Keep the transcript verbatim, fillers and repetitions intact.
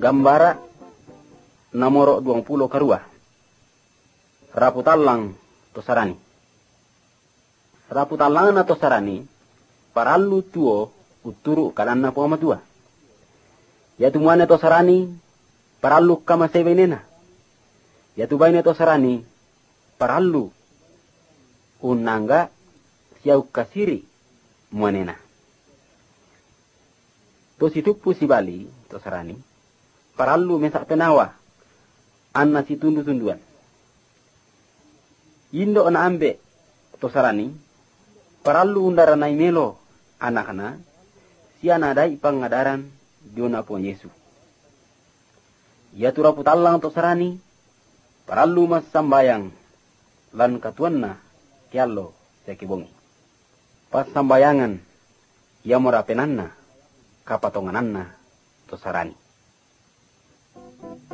Gambara nomor dua puluh karua. Raputalang tosarani. Raputalang na tosarani parallu tuo uturu kalanna poma tua. Yatu muane tosarani parallu kama sebenena. Yatu baine tosarani parallu unanga siau kasiri muanena. Tositupu si Bali tosarani parallu mesak penawa anna si tundu-tunduan. Indo na ambe tosarani parallu undara nai melo anakna si anadai pangadaran diona po Yesu. Ya tura putallang tosarani parallu mas sambayang lan katuanna kiallo sekibongi. Pas sambayangan ya morapenanna kapatongananna tosarani.